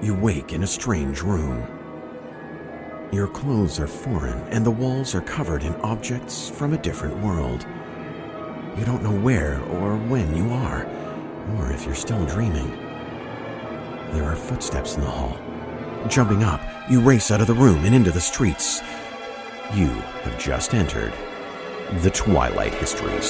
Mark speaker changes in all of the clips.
Speaker 1: you wake in a strange room. Your clothes are foreign and the walls are covered in objects from a different world. You don't know where or when you are, or if you're still dreaming. There are footsteps in the hall. Jumping up, you race out of the room and into the streets. You have just entered the Twilight Histories.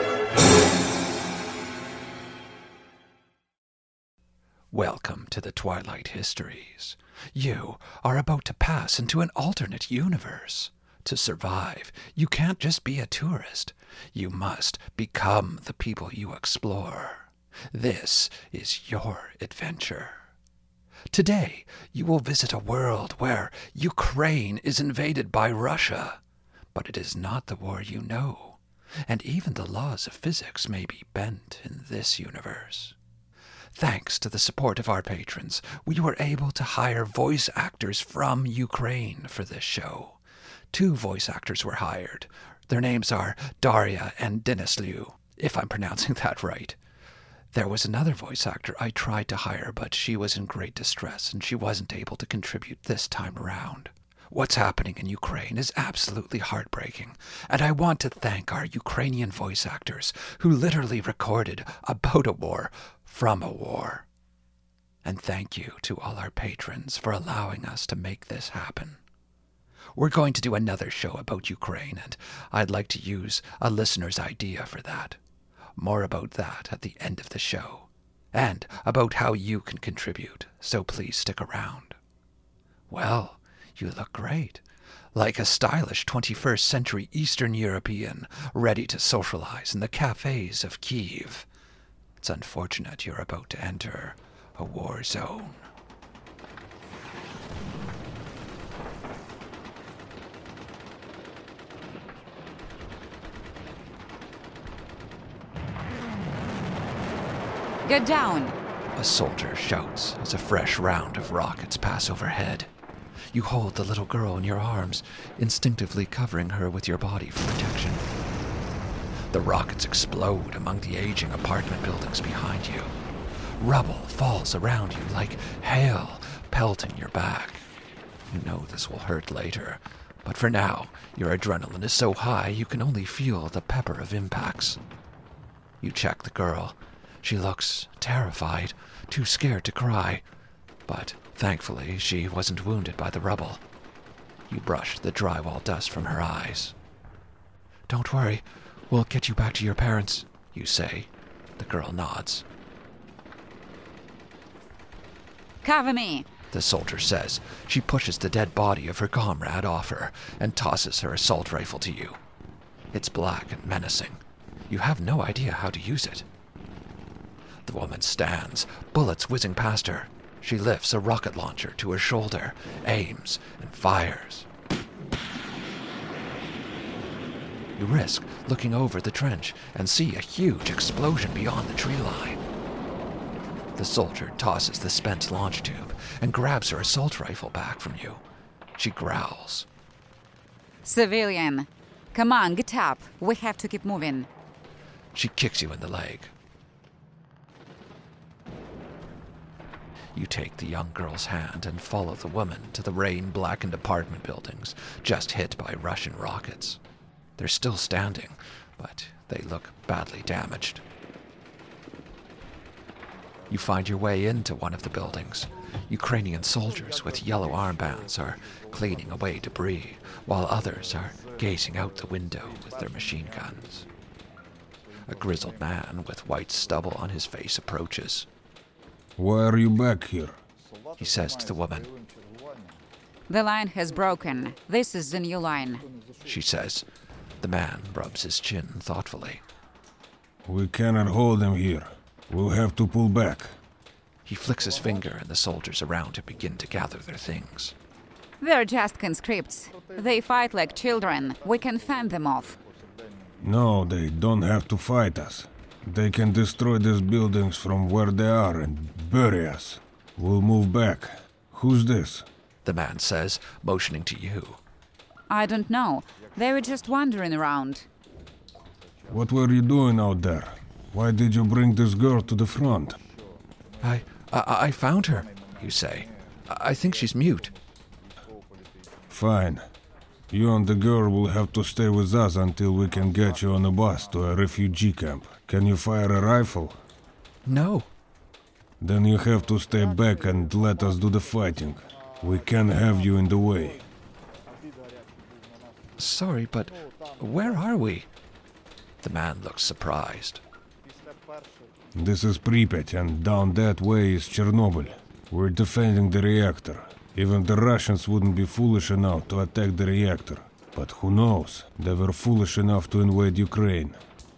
Speaker 2: Welcome to the Twilight Histories. You are about to pass into an alternate universe. To survive, you can't just be a tourist. You must become the people you explore. This is your adventure. Today, you will visit a world where Ukraine is invaded by Russia. But it is not the war you know, and even the laws of physics may be bent in this universe. Thanks to the support of our patrons, we were able to hire voice actors from Ukraine for this show. 2 voice actors were hired. Their names are Daria and Denisliu, if I'm pronouncing that right. There was another voice actor I tried to hire, but she was in great distress and she wasn't able to contribute this time around. What's happening in Ukraine is absolutely heartbreaking, and I want to thank our Ukrainian voice actors who literally recorded about a war from a war. And thank you to all our patrons for allowing us to make this happen. We're going to do another show about Ukraine, and I'd like to use a listener's idea for that. More about that at the end of the show, and about how you can contribute, so please stick around. Well, you look great, like a stylish 21st century Eastern European ready to socialize in the cafes of Kyiv. It's unfortunate you're about to enter a war zone.
Speaker 3: Get down!
Speaker 2: A soldier shouts as a fresh round of rockets pass overhead. You hold the little girl in your arms, instinctively covering her with your body for protection. The rockets explode among the aging apartment buildings behind you. Rubble falls around you like hail pelting your back. You know this will hurt later, but for now, your adrenaline is so high you can only feel the pepper of impacts. You check the girl. She looks terrified, too scared to cry, but thankfully she wasn't wounded by the rubble. You brush the drywall dust from her eyes. Don't worry, we'll get you back to your parents, you say. The girl nods.
Speaker 3: Cover me!
Speaker 2: The soldier says. She pushes the dead body of her comrade off her and tosses her assault rifle to you. It's black and menacing. You have no idea how to use it. The woman stands, bullets whizzing past her. She lifts a rocket launcher to her shoulder, aims, and fires. You risk looking over the trench and see a huge explosion beyond the tree line. The soldier tosses the spent launch tube and grabs her assault rifle back from you. She growls.
Speaker 3: Civilian! Come on, get up. We have to keep moving.
Speaker 2: She kicks you in the leg. You take the young girl's hand and follow the woman to the rain-blackened apartment buildings just hit by Russian rockets. They're still standing, but they look badly damaged. You find your way into one of the buildings. Ukrainian soldiers with yellow armbands are cleaning away debris, while others are gazing out the window with their machine guns. A grizzled man with white stubble on his face approaches.
Speaker 4: Why are you back here?
Speaker 2: He says to the woman.
Speaker 3: The line has broken. This is the new line.
Speaker 2: She says. The man rubs his chin thoughtfully.
Speaker 4: We cannot hold them here. We'll have to pull back.
Speaker 2: He flicks his finger and the soldiers around him begin to gather their things.
Speaker 3: They're just conscripts. They fight like children. We can fend them off.
Speaker 4: No, they don't have to fight us. They can destroy these buildings from where they are and bury us. We'll move back. Who's this?
Speaker 2: The man says, motioning to you.
Speaker 3: I don't know. They were just wandering around.
Speaker 4: What were you doing out there? Why did you bring this girl to the front?
Speaker 2: I found her, you say. I think she's mute.
Speaker 4: Fine. You and the girl will have to stay with us until we can get you on a bus to a refugee camp. Can you fire a rifle?
Speaker 2: No.
Speaker 4: Then you have to stay back and let us do the fighting. We can't have you in the way.
Speaker 2: Sorry, but where are we? The man looks surprised.
Speaker 4: This is Pripyat, and down that way is Chernobyl. We're defending the reactor. Even the Russians wouldn't be foolish enough to attack the reactor. But who knows? They were foolish enough to invade Ukraine.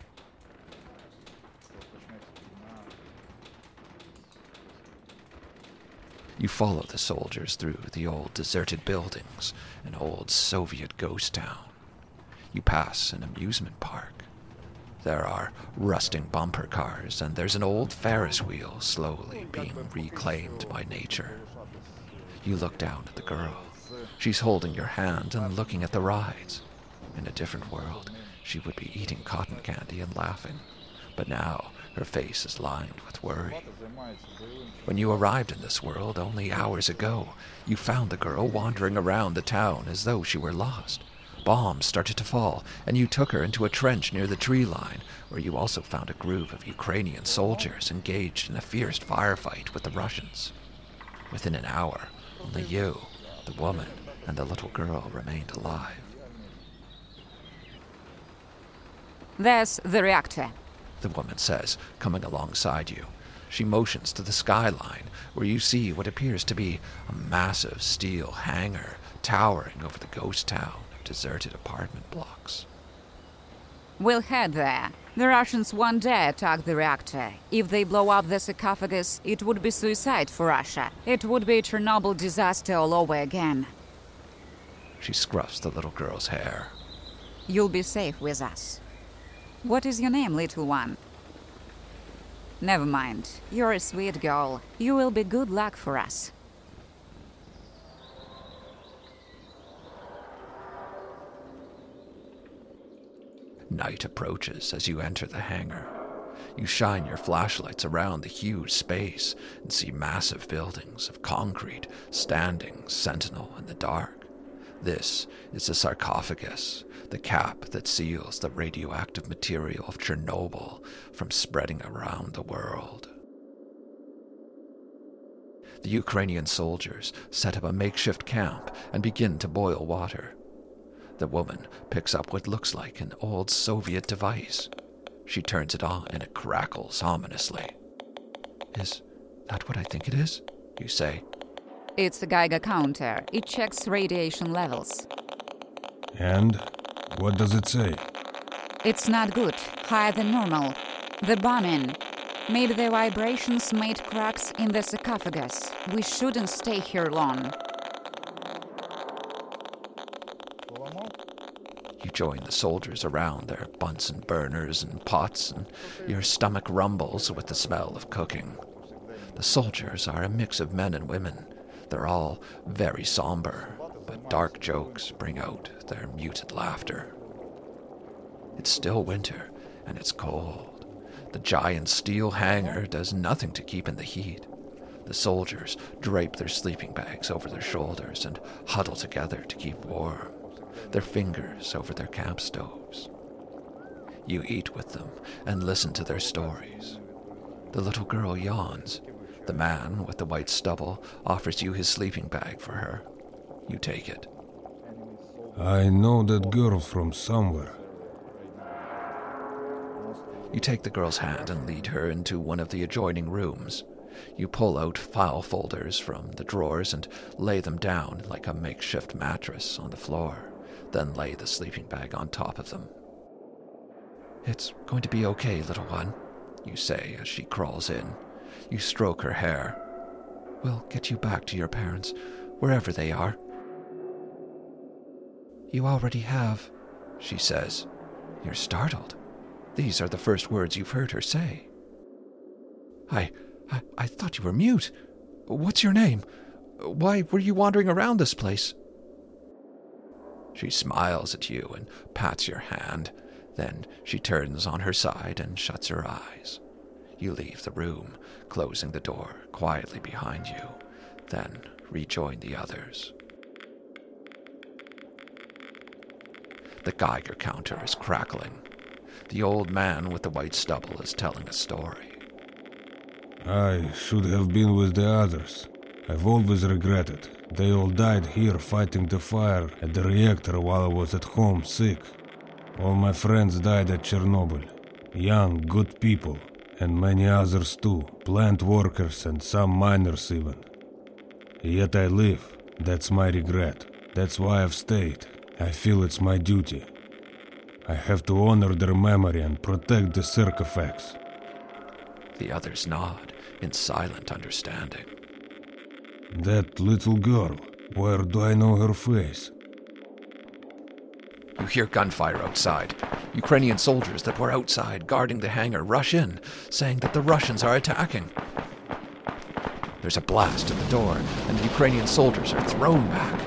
Speaker 2: You follow the soldiers through the old deserted buildings, an old Soviet ghost town. You pass an amusement park. There are rusting bumper cars, and there's an old Ferris wheel slowly being reclaimed by nature. You look down at the girl. She's holding your hand and looking at the rides. In a different world, she would be eating cotton candy and laughing, but now her face is lined with worry. When you arrived in this world only hours ago, you found the girl wandering around the town as though she were lost. Bombs started to fall, and you took her into a trench near the tree line, where you also found a group of Ukrainian soldiers engaged in a fierce firefight with the Russians. Within an hour, only you, the woman, and the little girl remained alive.
Speaker 3: There's the reactor.
Speaker 2: The woman says, coming alongside you. She motions to the skyline, where you see what appears to be a massive steel hangar towering over the ghost town of deserted apartment blocks.
Speaker 3: We'll head there. The Russians won't dare attack the reactor. If they blow up the sarcophagus, it would be suicide for Russia. It would be a Chernobyl disaster all over again.
Speaker 2: She scruffs the little girl's hair.
Speaker 3: You'll be safe with us. What is your name, little one? Never mind. You're a sweet girl. You will be good luck for us.
Speaker 2: Night approaches as you enter the hangar. You shine your flashlights around the huge space and see massive buildings of concrete standing sentinel in the dark. This is the sarcophagus, the cap that seals the radioactive material of Chernobyl from spreading around the world. The Ukrainian soldiers set up a makeshift camp and begin to boil water. The woman picks up what looks like an old Soviet device. She turns it on and it crackles ominously. Is that what I think it is? You say.
Speaker 3: It's the Geiger counter. It checks radiation levels.
Speaker 4: And? What does it say?
Speaker 3: It's not good. Higher than normal. The bombing. Maybe the vibrations made cracks in the sarcophagus. We shouldn't stay here long.
Speaker 2: You join the soldiers around their Bunsen burners and pots, and your stomach rumbles with the smell of cooking. The soldiers are a mix of men and women. They're all very somber, but dark jokes bring out their muted laughter. It's still winter, and it's cold. The giant steel hangar does nothing to keep in the heat. The soldiers drape their sleeping bags over their shoulders and huddle together to keep warm, their fingers over their camp stoves. You eat with them and listen to their stories. The little girl yawns. The man with the white stubble offers you his sleeping bag for her. You take it.
Speaker 4: I know that girl from somewhere.
Speaker 2: You take the girl's hand and lead her into one of the adjoining rooms. You pull out file folders from the drawers and lay them down like a makeshift mattress on the floor, then lay the sleeping bag on top of them. It's going to be okay, little one, you say as she crawls in. You stroke her hair. We'll get you back to your parents, wherever they are. You already have, she says. You're startled. These are the first words you've heard her say. I thought you were mute. What's your name? Why were you wandering around this place? She smiles at you and pats your hand. Then she turns on her side and shuts her eyes. You leave the room, closing the door quietly behind you. Then, rejoin the others. The Geiger counter is crackling. The old man with the white stubble is telling a story.
Speaker 4: I should have been with the others. I've always regretted. They all died here fighting the fire at the reactor while I was at home sick. All my friends died at Chernobyl. Young, good people. And many others too. Plant workers and some miners even. Yet I live. That's my regret. That's why I've stayed. I feel it's my duty. I have to honor their memory and protect the sarcophags.
Speaker 2: The others nod in silent understanding.
Speaker 4: That little girl, where do I know her face?
Speaker 2: You hear gunfire outside. Ukrainian soldiers that were outside guarding the hangar rush in, saying that the Russians are attacking. There's a blast at the door, and the Ukrainian soldiers are thrown back.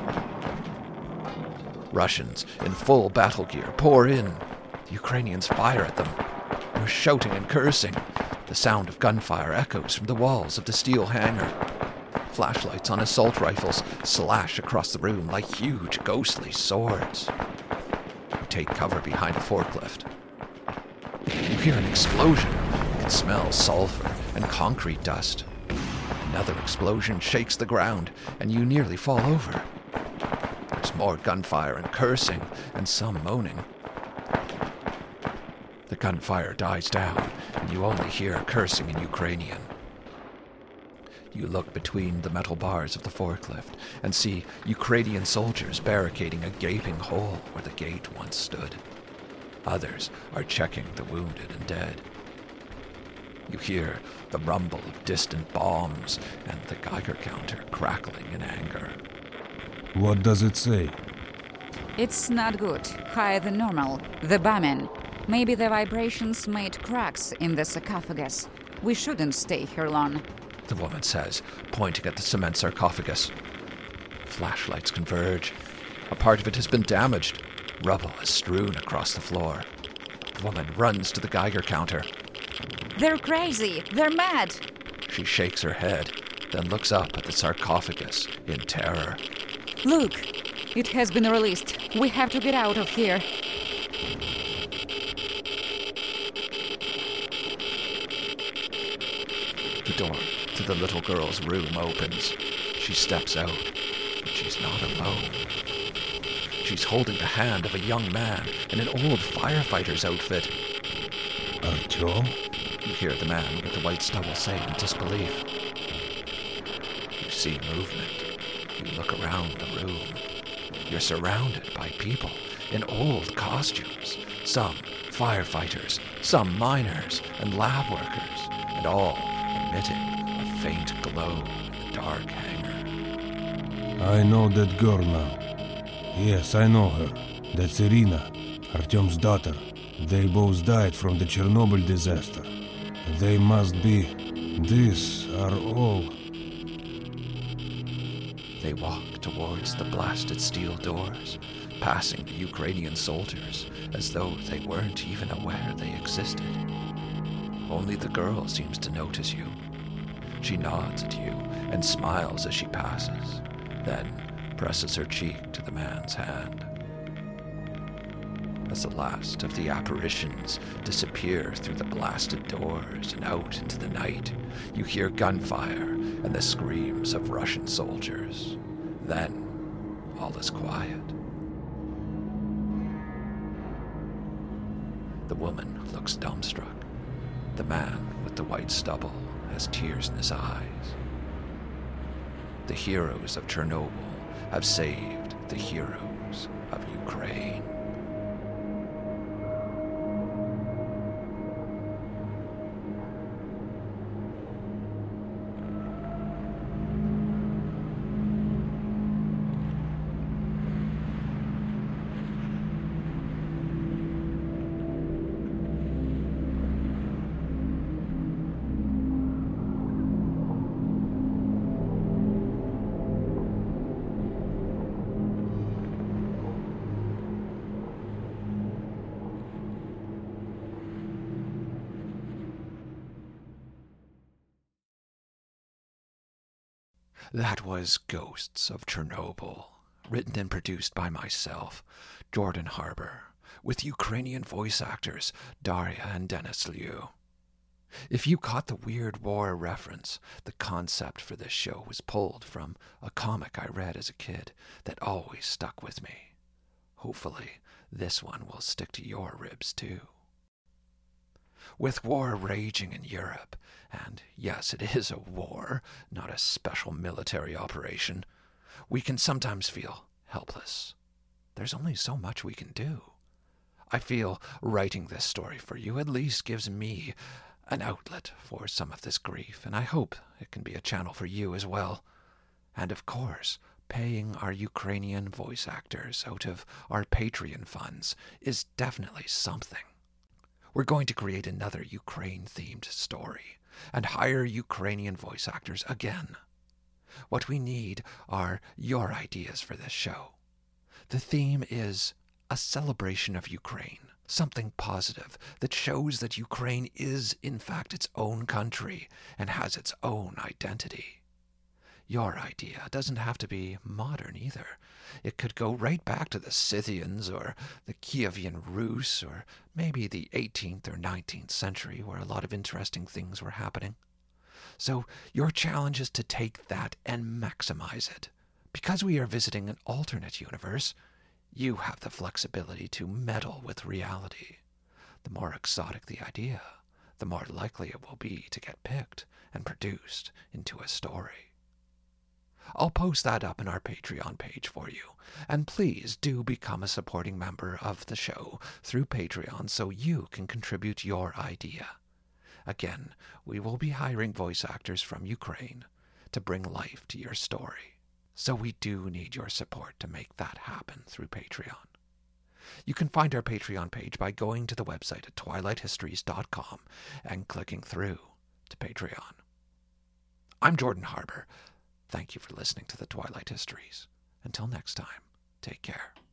Speaker 2: Russians in full battle gear pour in. The Ukrainians fire at them. They're shouting and cursing. The sound of gunfire echoes from the walls of the steel hangar. Flashlights on assault rifles slash across the room like huge ghostly swords. You take cover behind a forklift. You hear an explosion. You can smell sulfur and concrete dust. Another explosion shakes the ground, and you nearly fall over. There's more gunfire and cursing, and some moaning. The gunfire dies down, and you only hear cursing in Ukrainian. You look between the metal bars of the forklift and see Ukrainian soldiers barricading a gaping hole where the gate once stood. Others are checking the wounded and dead. You hear the rumble of distant bombs and the Geiger counter crackling in anger.
Speaker 4: What does it say?
Speaker 3: It's not good. Higher than normal. The bombing. Maybe the vibrations made cracks in the sarcophagus. We shouldn't stay here long.
Speaker 2: The woman says, pointing at the cement sarcophagus. Flashlights converge. A part of it has been damaged. Rubble is strewn across the floor. The woman runs to the Geiger counter.
Speaker 3: They're crazy. They're mad.
Speaker 2: She shakes her head, then looks up at the sarcophagus in terror.
Speaker 3: Look, it has been released. We have to get out of here.
Speaker 2: The door to the little girl's room opens. She steps out, but she's not alone. She's holding the hand of a young man in an old firefighter's outfit.
Speaker 4: Artyom?
Speaker 2: You hear the man with the white stubble say in disbelief. You see movement. You look around the room. You're surrounded by people in old costumes. Some firefighters, some miners and lab workers, and all emitting a faint glow in the dark hangar.
Speaker 4: I know that girl now. Yes, I know her. That's Irina, Artyom's daughter. They both died from the Chernobyl disaster. They must be... These are all...
Speaker 2: They walk towards the blasted steel doors, passing the Ukrainian soldiers as though they weren't even aware they existed. Only the girl seems to notice you. She nods at you and smiles as she passes, then presses her cheek to the man's hand. As the last of the apparitions disappear through the blasted doors and out into the night, you hear gunfire and the screams of Russian soldiers. Then, all is quiet. The woman looks dumbstruck. The man with the white stubble has tears in his eyes. The heroes of Chernobyl have saved the heroes of Ukraine. That was Ghosts of Chernobyl, written and produced by myself, Jordan Harbour, with Ukrainian voice actors Daria and Denis Liu. If you caught the weird war reference, the concept for this show was pulled from a comic I read as a kid that always stuck with me. Hopefully, this one will stick to your ribs too. With war raging in Europe, and yes, it is a war, not a special military operation, we can sometimes feel helpless. There's only so much we can do. I feel writing this story for you at least gives me an outlet for some of this grief, and I hope it can be a channel for you as well. And of course, paying our Ukrainian voice actors out of our Patreon funds is definitely something. We're going to create another Ukraine-themed story and hire Ukrainian voice actors again. What we need are your ideas for this show. The theme is a celebration of Ukraine, something positive that shows that Ukraine is, in fact, its own country and has its own identity. Your idea doesn't have to be modern either. It could go right back to the Scythians or the Kievan Rus or maybe the 18th or 19th century where a lot of interesting things were happening. So your challenge is to take that and maximize it. Because we are visiting an alternate universe, you have the flexibility to meddle with reality. The more exotic the idea, the more likely it will be to get picked and produced into a story. I'll post that up in our Patreon page for you, and please do become a supporting member of the show through Patreon so you can contribute your idea. Again, we will be hiring voice actors from Ukraine to bring life to your story. So we do need your support to make that happen through Patreon. You can find our Patreon page by going to the website at twilighthistories.com and clicking through to Patreon. I'm Jordan Harbour. Thank you for listening to the Twilight Histories. Until next time, take care.